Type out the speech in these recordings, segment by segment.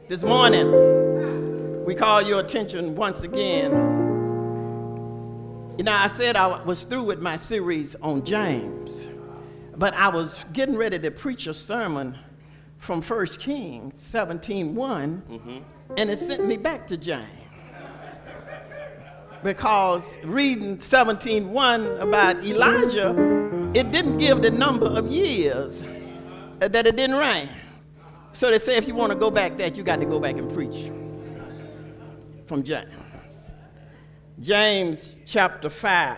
This morning, we call your attention once again. You know, I said I was through with my series on James, but I was getting ready to preach a sermon from 1 Kings 17:1, and it sent me back to James. Because reading 17:1 about Elijah, it didn't give the number of years that it didn't rain. So they say if you want to go back there, you got to go back and preach from James. James chapter 5.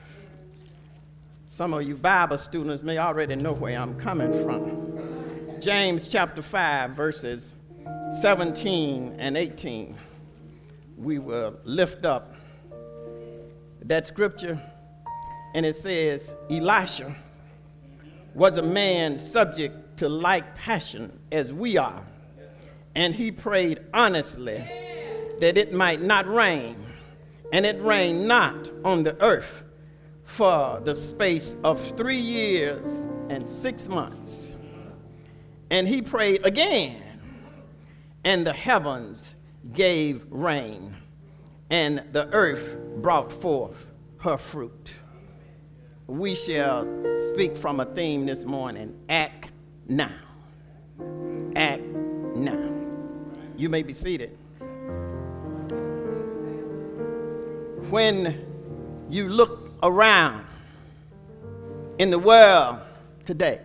Some of you Bible students may already know where I'm coming from. James chapter 5, verses 17 and 18. We will lift up that scripture, and it says, Elisha was a man subject to like passion as we are, and he prayed honestly that it might not rain, and it rained not on the earth for the space of 3 years and 6 months. And he prayed again, and the heavens gave rain, and the earth brought forth her fruit. We shall speak from a theme this morning: act now. Act now. You may be seated. When you look around in the world today,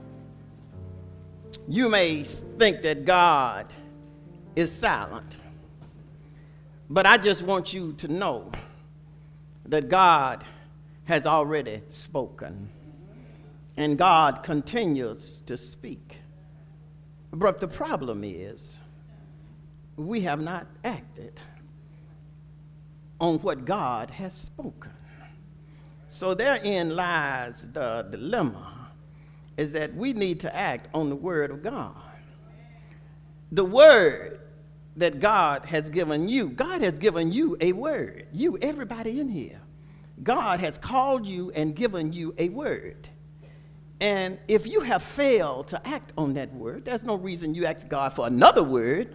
you may think that God is silent. But I just want you to know that God has already spoken, and God continues to speak. But the problem is, we have not acted on what God has spoken. So therein lies the dilemma, is that we need to act on the word of God. The word that God has given you a word. You, everybody in here. God has called you and given you a word. And if you have failed to act on that word, there's no reason you ask God for another word,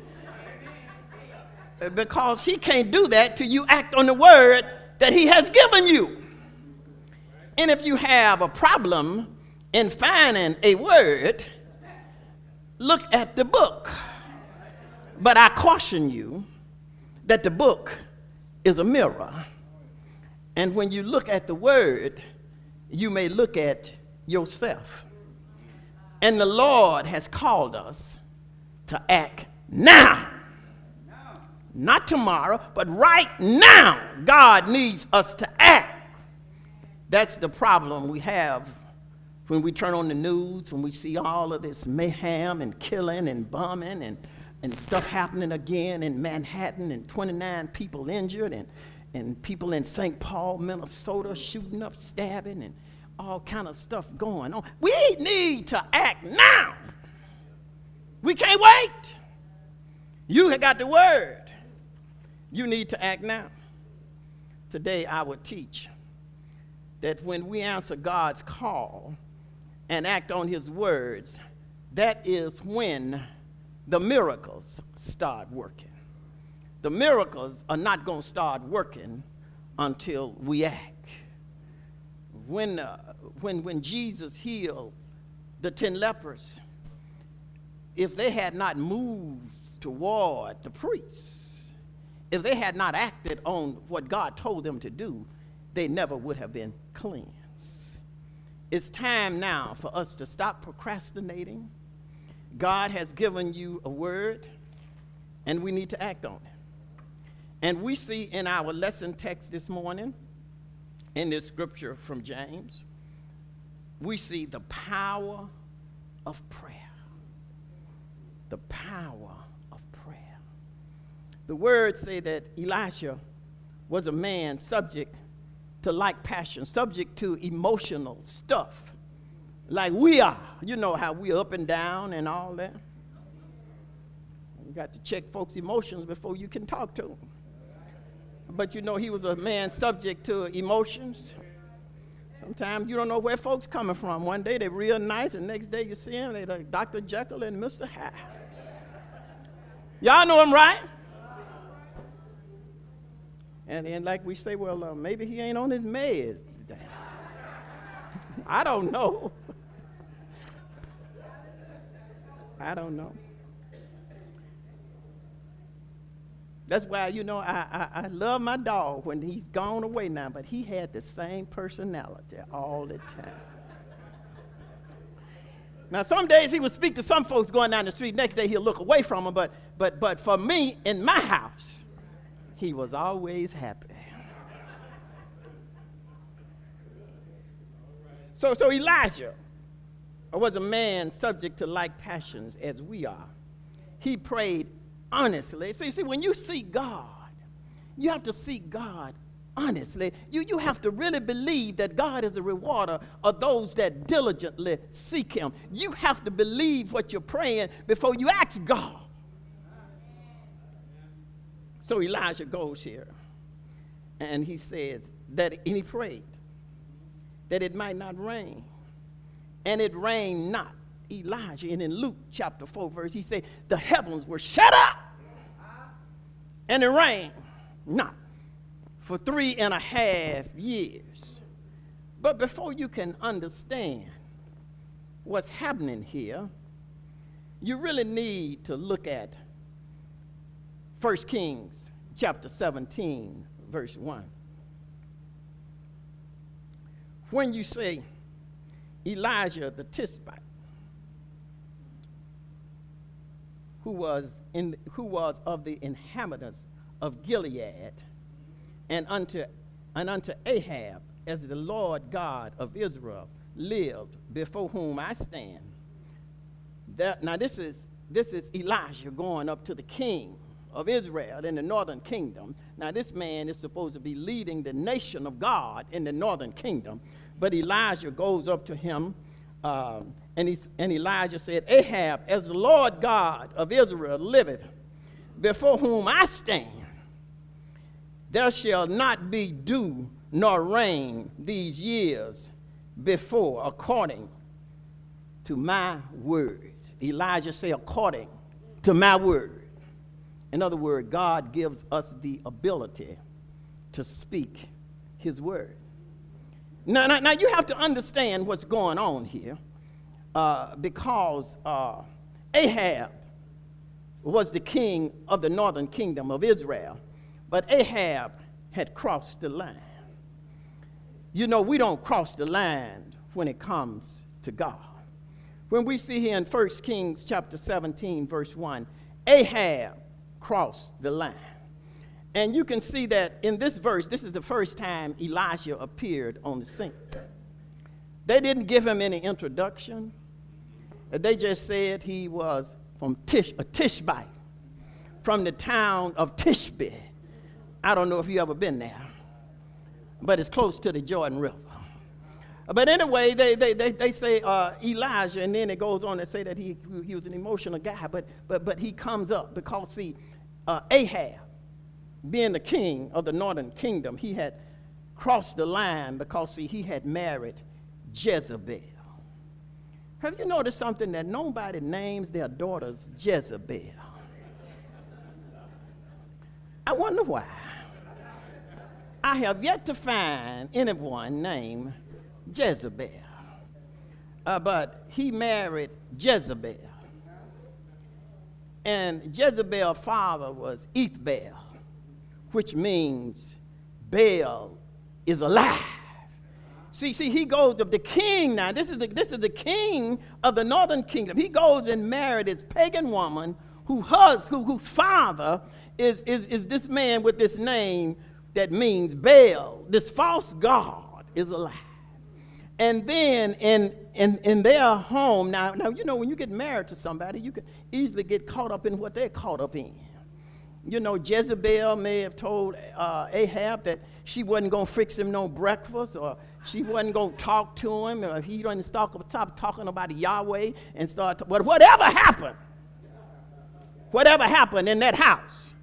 because he can't do that till you act on the word that he has given you. And if you have a problem in finding a word, look at the book. But I caution you that the book is a mirror. And when you look at the word, you may look at yourself. And the Lord has called us to act now. Not tomorrow, but right now. God needs us to act. That's the problem we have when we turn on the news, when we see all of this mayhem and killing and bombing and stuff happening again in Manhattan, and 29 people injured, and people in St. Paul, Minnesota shooting up, stabbing, and all kind of stuff going on. We need to act now. We can't wait. You have got the word. You need to act now. Today I would teach that when we answer God's call and act on his words, that is when the miracles start working. The miracles are not going to start working until we act. When Jesus healed the 10 lepers, if they had not moved toward the priests, if they had not acted on what God told them to do, they never would have been cleansed. It's time now for us to stop procrastinating. God has given you a word, and we need to act on it. And we see in our lesson text this morning, in this scripture from James, we see the power of prayer. The power of prayer. The words say that Elisha was a man subject to like passion, subject to emotional stuff, like we are. You know how we're up and down and all that. You got to check folks' emotions before you can talk to them. But you know, he was a man subject to emotions. Sometimes you don't know where folks coming from. One day they're real nice, and next day you see them, they're like Dr. Jekyll and Mr. Hyde. Y'all know I'm right? And then like we say, well, maybe he ain't on his meds today. I don't know. I don't know. That's why, I love my dog when he's gone away now, but he had the same personality all the time. Now, some days he would speak to some folks going down the street. Next day he'll look away from them. But for me, in my house, he was always happy. So Elijah was a man subject to like passions as we are. He prayed honestly. See, when you seek God, you have to seek God honestly. You have to really believe that God is a rewarder of those that diligently seek him. You have to believe what you're praying before you ask God. So Elijah goes here, and he says and he prayed that it might not rain. And it rained not. Elijah, and in Luke chapter 4 verse, he said, the heavens were shut up, and it rained not for 3.5 years. But before you can understand what's happening here, you really need to look at 1 Kings chapter 17 verse 1. When you say Elijah the Tishbite, who was of the inhabitants of Gilead, and unto Ahab, as the Lord God of Israel lived, before whom I stand. Now this is Elijah going up to the king of Israel in the northern kingdom. Now this man is supposed to be leading the nation of God in the northern kingdom, but Elijah goes up to him, and Elijah said, Ahab, as the Lord God of Israel liveth, before whom I stand, there shall not be dew nor rain these years before, according to my word. Elijah said, according to my word. In other words, God gives us the ability to speak his word. Now you have to understand what's going on here, because Ahab was the king of the northern kingdom of Israel, but Ahab had crossed the line. We don't cross the line when it comes to God. When we see here in 1 Kings chapter 17, verse 1, Ahab crossed the line. And you can see that in this verse, this is the first time Elijah appeared on the scene. They didn't give him any introduction. They just said he was from a Tishbite, from the town of Tishbe. I don't know if you ever been there, but it's close to the Jordan River. But anyway, they say Elijah, and then it goes on to say that he was an emotional guy, but he comes up because, see, Ahab, being the king of the northern kingdom, he had crossed the line because, see, he had married Jezebel. Have you noticed something, that nobody names their daughters Jezebel? I wonder why. I have yet to find anyone named Jezebel. But he married Jezebel. And Jezebel's father was Ethbaal, which means Baal is alive. See, he goes of the king now. This is the king of the northern kingdom. He goes and married this pagan woman whose father is this man with this name that means Baal. This false god is alive. And then in their home, now when you get married to somebody, you can easily get caught up in what they're caught up in. Jezebel may have told Ahab that she wasn't going to fix him no breakfast, or she wasn't going to talk to him, or if he didn't stop talking about Yahweh and start. But whatever happened in that house,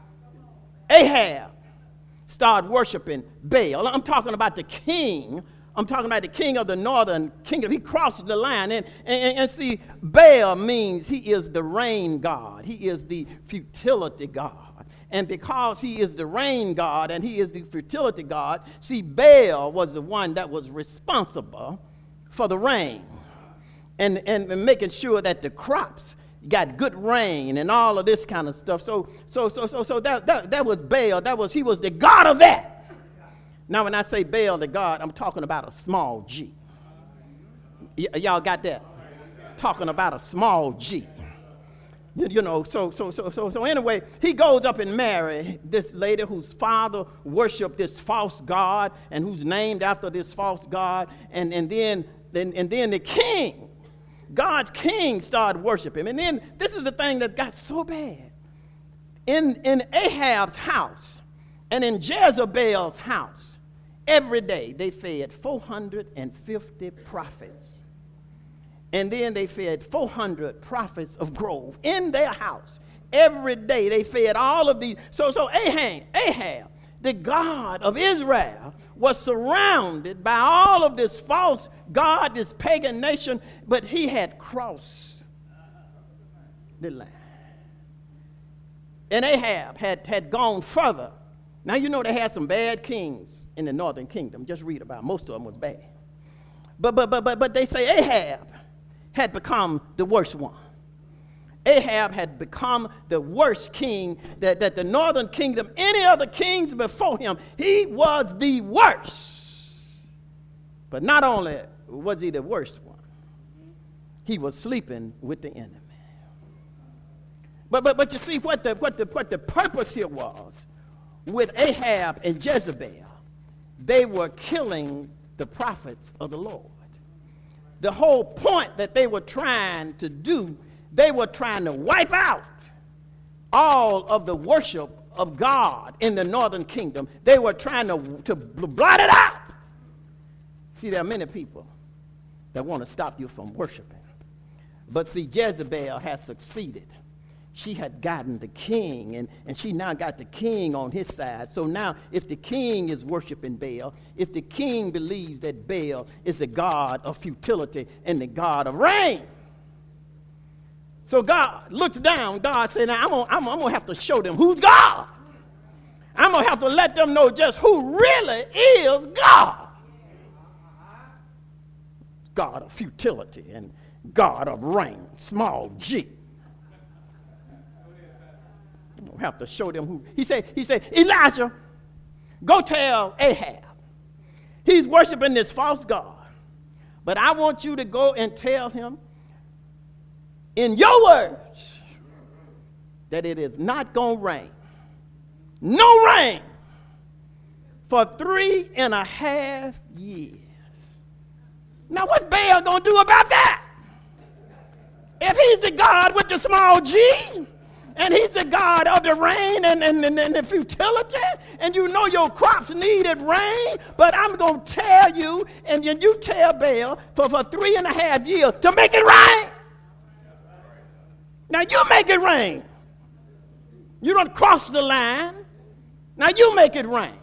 Ahab started worshiping Baal. I'm talking about the king I'm talking about the king of the northern kingdom. He crossed the line. And see, Baal means he is the rain god. He is the fertility god. And because he is the rain god and he is the fertility god, see, Baal was the one that was responsible for the rain and making sure that the crops got good rain and all of this kind of stuff. So that was Baal. He was the god of that. Now, when I say Baal, the god, I'm talking about a small g. Y'all got that? Talking about a small g. You know, so anyway, he goes up and marries this lady whose father worshiped this false god and who's named after this false god. And then the king, God's king, started worshiping him. And then this is the thing that got so bad. In Ahab's house and in Jezebel's house, every day they fed 450 prophets. And then they fed 400 prophets of grove in their house. Every day they fed all of these. So Ahab, the God of Israel, was surrounded by all of this false god, this pagan nation, but he had crossed the line. And Ahab had gone further. Now, you know they had some bad kings in the northern kingdom. Just read about it. Most of them was bad. But they say Ahab had become the worst one. Ahab had become the worst king that the northern kingdom, any other kings before him, he was the worst. But not only was he the worst one, he was sleeping with the enemy. But you see what the purpose here was with Ahab and Jezebel. They were killing the prophets of the Lord. The whole point that they were trying to do, they were trying to wipe out all of the worship of God in the northern kingdom. They were trying to blot it out. See, there are many people that want to stop you from worshiping. But see, Jezebel had succeeded. She had gotten the king, and she now got the king on his side. So now, if the king is worshiping Baal, if the king believes that Baal is the god of futility and the god of rain, so God looks down. God said, now I'm going to have to show them who's God. I'm going to have to let them know just who really is God. God of futility and God of rain, small g. We'll have to show them who. He said, Elijah, go tell Ahab. He's worshiping this false god. But I want you to go and tell him in your words that it is not going to rain. No rain for 3.5 years. Now what's Baal going to do about that? If he's the God with the small g, and he's the God of the rain and the futility, and you know your crops needed rain, but I'm going to tell you, and you tell Baal for 3.5 years to make it rain. Now you make it rain. You don't cross the line. Now you make it rain.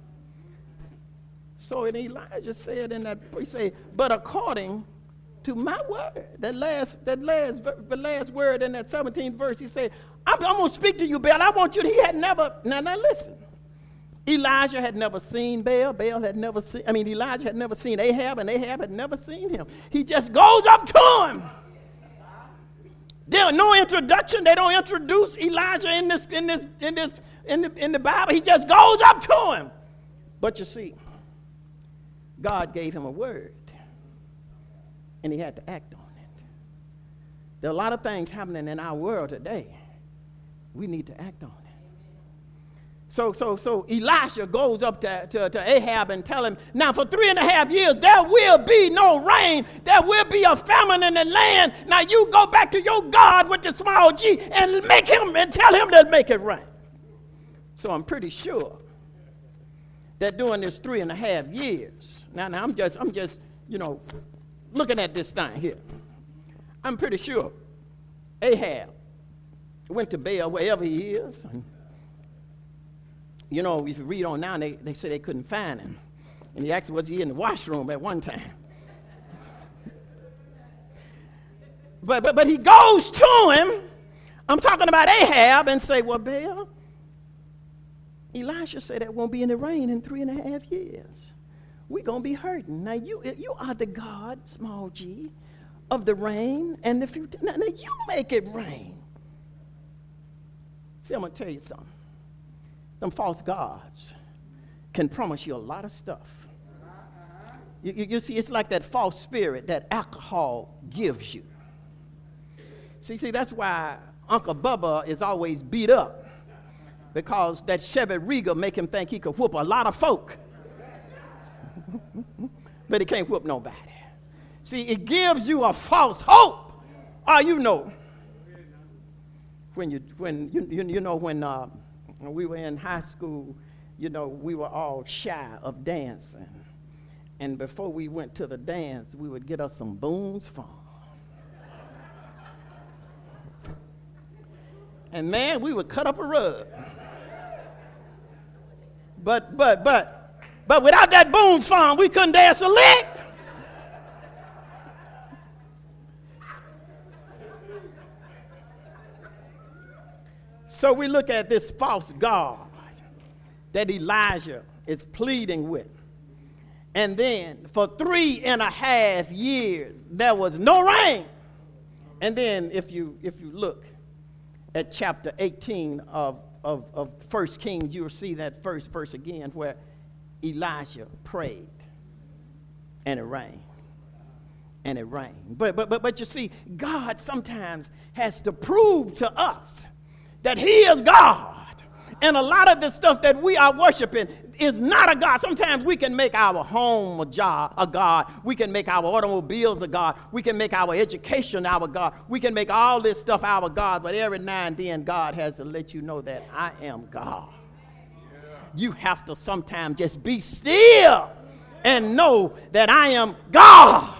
So and Elijah said in that, he said, but according to my word, the last word in that 17th verse, he said, I'm going to speak to you, Baal. I want you to, he had never, now listen. Elijah had never seen Baal. Elijah had never seen Ahab, and Ahab had never seen him. He just goes up to him. There's no introduction. They don't introduce Elijah in the Bible. He just goes up to him. But you see, God gave him a word, and he had to act on it. There are a lot of things happening in our world today. We need to act on it. So Elisha goes up to Ahab and tell him, now for 3.5 years there will be no rain. There will be a famine in the land. Now you go back to your God with the small g and tell him to make it rain. So I'm pretty sure that during this 3.5 years, now I'm just looking at this thing here. I'm pretty sure Ahab went to Baal wherever he is. And, if you read on now, they say they couldn't find him. And he asked, was he in the washroom at one time? But he goes to him. I'm talking about Ahab, and say, well, Baal, Elisha said that won't be any rain in 3.5 years. We're going to be hurting. Now, you are the God, small g, of the rain and the future. Now you make it rain. See, I'm going to tell you something. Them false gods can promise you a lot of stuff. You see, it's like that false spirit that alcohol gives you. See, that's why Uncle Bubba is always beat up, because that Chevy Regal make him think he could whoop a lot of folk. But he can't whoop nobody. See, it gives you a false hope. Oh, you know, when we were in high school, we were all shy of dancing. And before we went to the dance, we would get us some Boone's Farm. And man, we would cut up a rug. But without that Boone's Farm, we couldn't dance a lick. So we look at this false god that Elijah is pleading with. And then for 3.5 years, there was no rain. And then if you look at chapter 18 of 1 Kings, you'll see that first verse again where Elijah prayed and it rained. And it rained. But you see, God sometimes has to prove to us that he is God. And a lot of the stuff that we are worshiping is not a God. Sometimes we can make our home a God. We can make our automobiles a God. We can make our education our God. We can make all this stuff our God. But every now and then God has to let you know that I am God. You have to sometimes just be still and know that I am God.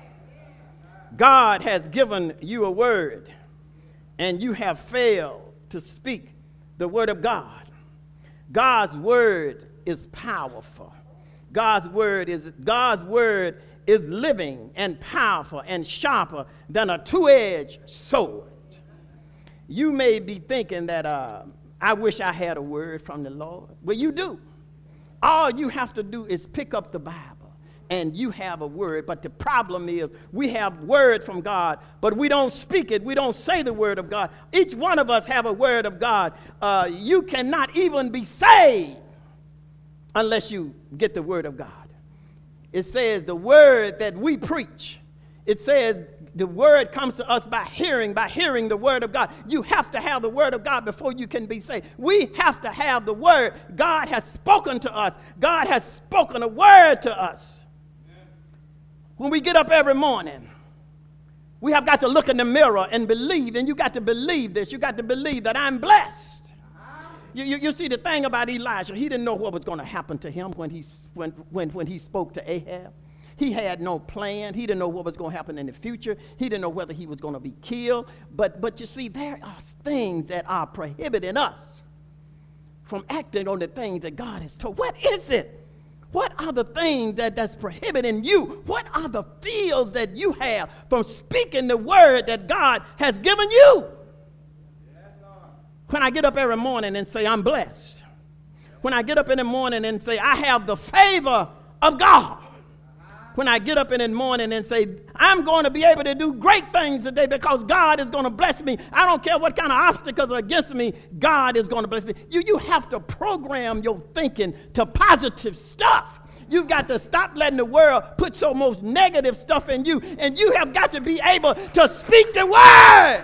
God has given you a word, and you have failed to speak the word of God. God's word is powerful. God's word is living and powerful and sharper than a two-edged sword. You may be thinking that I wish I had a word from the Lord. Well, you do. All you have to do is pick up the Bible and you have a word. But the problem is we have word from God, but we don't speak it. We don't say the word of God. Each one of us have a word of God. You cannot even be saved unless you get the word of God. It says the word that we preach. It says the word comes to us by hearing the word of God. You have to have the word of God before you can be saved. We have to have the word. God has spoken to us. God has spoken a word to us. When we get up every morning, we have got to look in the mirror and believe, and you got to believe this. You got to believe that I'm blessed. You see, the thing about Elijah, he didn't know what was going to happen to him when he spoke to Ahab. He had no plan. He didn't know what was going to happen in the future. He didn't know whether he was going to be killed. But you see, there are things that are prohibiting us from acting on the things that God has told. What is it? What are the things that's prohibiting you? What are the fields that you have from speaking the word that God has given you? When I get up every morning and say, I'm blessed. When I get up in the morning and say, I have the favor of God. When I get up in the morning and say, I'm going to be able to do great things today because God is going to bless me. I don't care what kind of obstacles are against me, God is going to bless me. You have to program your thinking to positive stuff. You've got to stop letting the world put so much negative stuff in you, and you have got to be able to speak the word.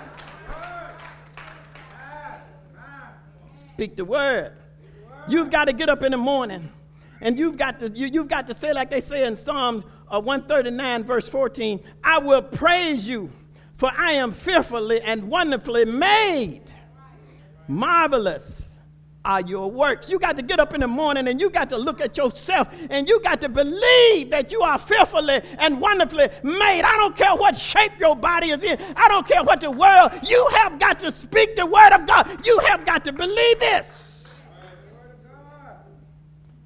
Speak the word. You've got to get up in the morning, and you've got to say like they say in Psalms 139 verse 14, I will praise you, for I am fearfully and wonderfully made. Marvelous are your works. You got to get up in the morning and you got to look at yourself and you got to believe that you are fearfully and wonderfully made. I don't care what shape your body is in. I don't care what the world. You have got to speak the word of God. You have got to believe this.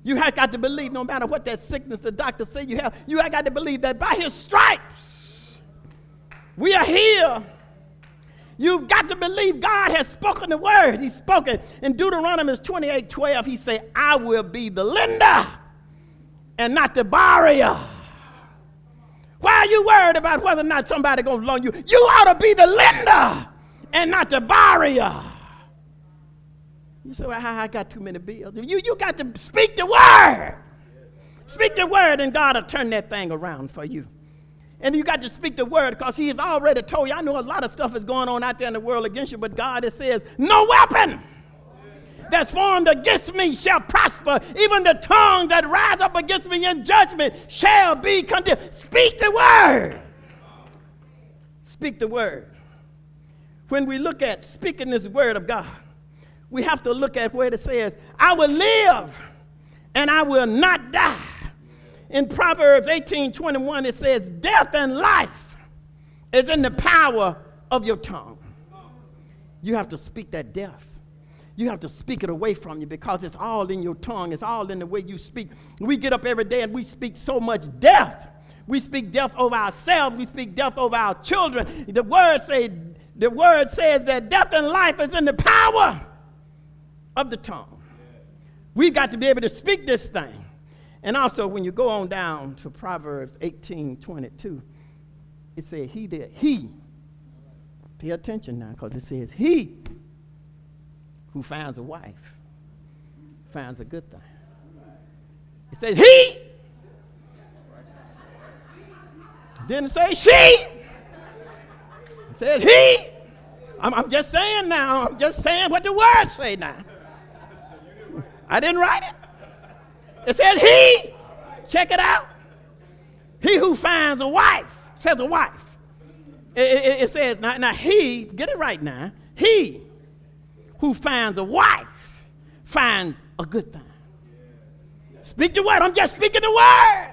You have got to believe no matter what that sickness the doctor said you have, you have got to believe that by his stripes we are healed. You've got to believe God has spoken the word. He's spoken. In Deuteronomy 28:12, he said, I will be the lender and not the borrower. Why are you worried about whether or not somebody going to loan you? You ought to be the lender and not the borrower. You say, well, I got too many bills. You got to speak the word. Speak the word and God will turn that thing around for you. And you got to speak the word because he has already told you. I know a lot of stuff is going on out there in the world against you, but God, it says, no weapon that's formed against me shall prosper. Even the tongue that rise up against me in judgment shall be condemned. Speak the word. Speak the word. When we look at speaking this word of God, we have to look at where it says, I will live and I will not die. In Proverbs 18:21, it says, death and life is in the power of your tongue. You have to speak that death. You have to speak it away from you because it's all in your tongue. It's all in the way you speak. We get up every day and we speak so much death. We speak death over ourselves. We speak death over our children. The word says that death and life is in the power of the tongue. We've got to be able to speak this thing. And also, when you go on down to Proverbs 18:22, it says, he, pay attention now, because it says, he who finds a wife finds a good thing. It says, he, didn't say she. It says, he. I'm just saying now, I'm just saying what the words say now. I didn't write it. It says he, check it out. He who finds a wife, says a wife. It says, now he, get it right now, he who finds a wife finds a good thing. Speak the word, I'm just speaking the word.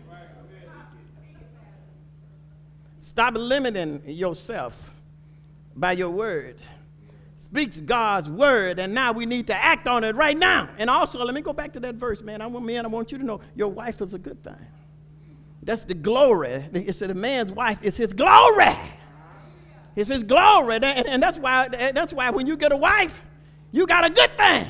Stop limiting yourself by your word. Speaks God's word, and now we need to act on it right now. And also, let me go back to that verse, man. I want you to know your wife is a good thing. That's the glory. It's the man's wife. It's his glory. It's his glory, and that's why when you get a wife, you got a good thing.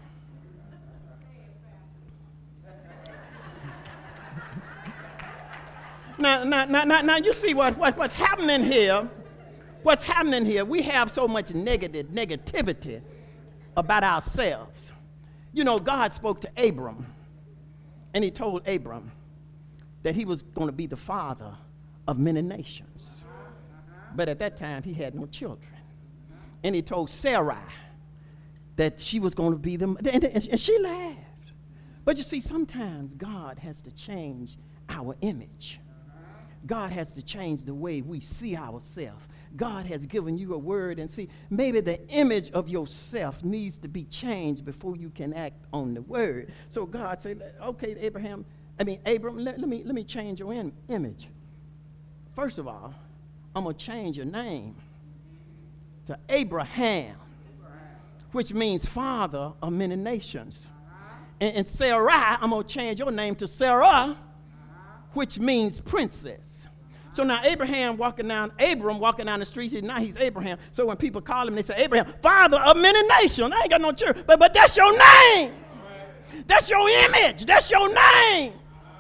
Now, you see what's happening here. What's happening here, we have so much negativity about ourselves. You know, God spoke to Abram, and he told Abram that he was going to be the father of many nations. But at that time, he had no children. And he told Sarai that she was going to be and she laughed. But you see, sometimes God has to change our image. God has to change the way we see ourselves. God has given you a word, and see, maybe the image of yourself needs to be changed before you can act on the word. So God said, okay, Abram, let me change your image. First of all, I'm going to change your name to Abraham, which means father of many nations. And Sarai, I'm going to change your name to Sarah, which means princess. So now Abram walking down the streets, now he's Abraham. So when people call him, they say, Abraham, father of many nations. I ain't got no church, but that's your name. That's your image. That's your name.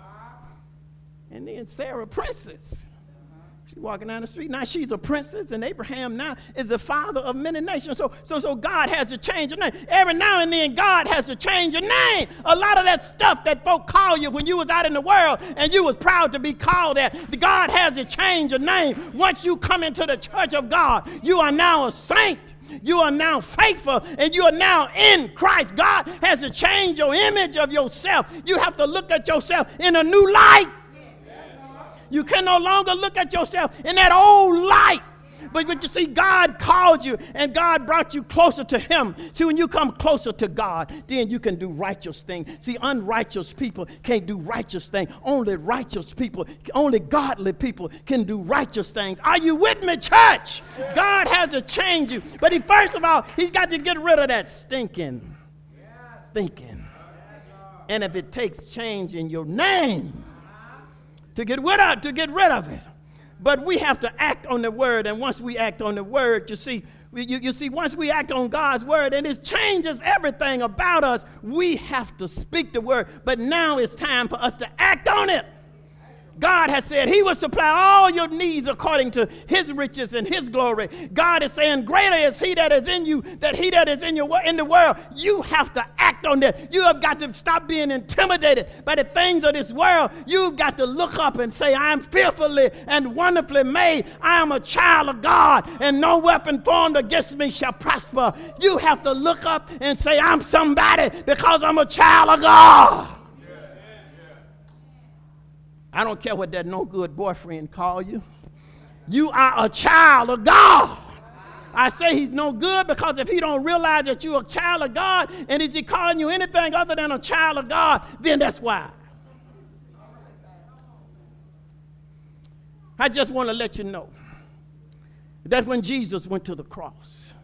And then Sarah, princess. She's walking down the street. Now she's a princess, and Abraham now is the father of many nations. So God has to change your name. Every now and then, God has to change your name. A lot of that stuff that folk call you when you was out in the world and you was proud to be called that, God has to change your name. Once you come into the church of God, you are now a saint. You are now faithful, and you are now in Christ. God has to change your image of yourself. You have to look at yourself in a new light. You can no longer look at yourself in that old light. But you see, God called you and God brought you closer to him. See, when you come closer to God, then you can do righteous things. See, unrighteous people can't do righteous things. Only righteous people, only godly people can do righteous things. Are you with me, church? God has to change you. But first of all, he's got to get rid of that stinking thinking And if it takes changing your name to get rid of it. But we have to act on the word, and once we act on the word, you see, once we act on God's word, and it changes everything about us, we have to speak the word. But now it's time for us to act on it. God has said he will supply all your needs according to his riches and his glory. God is saying greater is he that is in you than he that is in the world. You have to act on that. You have got to stop being intimidated by the things of this world. You've got to look up and say, I am fearfully and wonderfully made. I am a child of God, and no weapon formed against me shall prosper. You have to look up and say, I'm somebody because I'm a child of God. I don't care what that no good boyfriend call you. You are a child of God. I say he's no good because if he don't realize that you're a child of God, and is he calling you anything other than a child of God, then that's why. I just want to let you know that when Jesus went to the cross,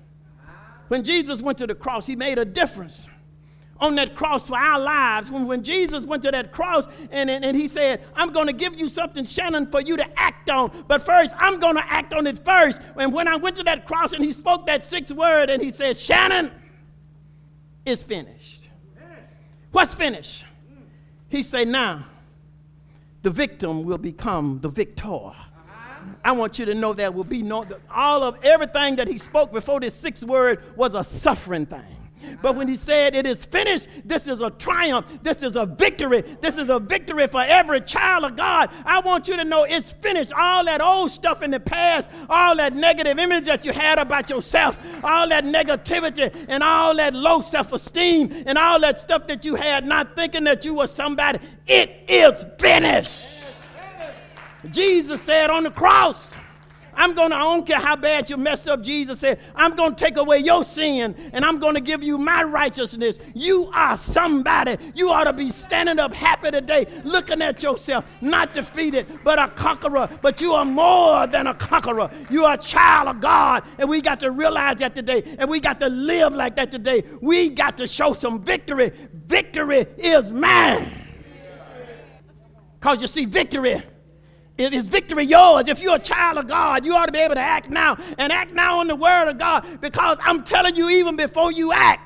he made a difference on that cross for our lives. When Jesus went to that cross and he said, I'm going to give you something, Shannon, for you to act on. But first, I'm going to act on it first. And when I went to that cross and he spoke that 6th word and he said, Shannon, it's finished. What's finished? He said, now, the victim will become the victor. I want you to know there will be everything that he spoke before this 6th word was a suffering thing. But when he said it is finished, this is a triumph. This is a victory. This is a victory for every child of God. I want you to know it's finished. All that old stuff in the past, all that negative image that you had about yourself, all that negativity and all that low self-esteem and all that stuff that you had not thinking that you were somebody, it is finished. Jesus said on the cross, I don't care how bad you messed up, Jesus said, I'm going to take away your sin and I'm going to give you my righteousness. You are somebody. You ought to be standing up happy today, looking at yourself, not defeated, but a conqueror. But you are more than a conqueror. You are a child of God, and we got to realize that today, and we got to live like that today. We got to show some victory. Victory is mine. Because you see, victory, it is victory yours. If you're a child of God, you ought to be able to act now, and act now on the word of God, because I'm telling you, even before you act,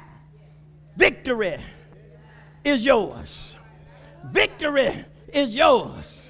victory is yours. Victory is yours.